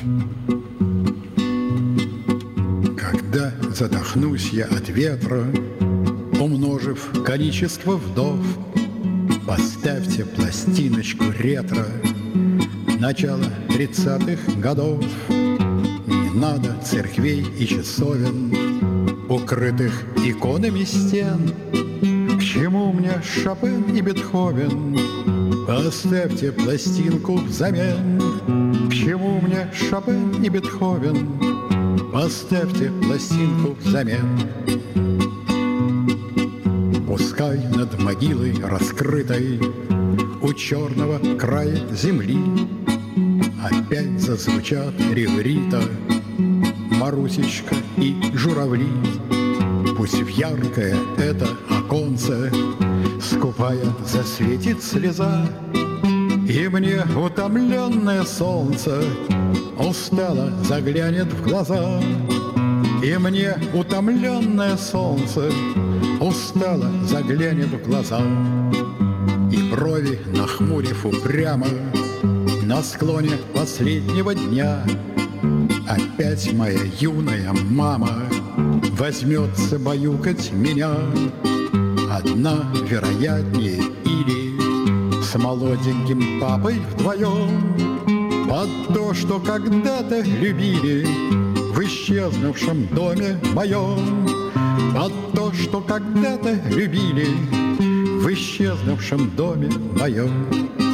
Когда задохнусь я от ветра, умножив количество вдов, поставьте пластиночку ретро начала 30-х годов. Не надо церквей и часовен, укрытых иконами стен. К чему мне Шопен и Бетховен? Поставьте пластинку взамен. К чему мне Шопен и Бетховен? Поставьте пластинку взамен. Пускай над могилой раскрытой у черного края земли опять зазвучат реврита, Марусечка и журавли. Пусть в яркое это оконце скупая засветит слеза, и мне утомленное солнце устало заглянет в глаза. И мне утомленное солнце устало заглянет в глаза. И брови нахмурив упрямо на склоне последнего дня опять моя юная мама возьмется баюкать меня. Одна, вероятнее, или с молоденьким папой вдвоем под то, что когда-то любили в исчезнувшем доме моем. Под то, что когда-то любили в исчезнувшем доме моем.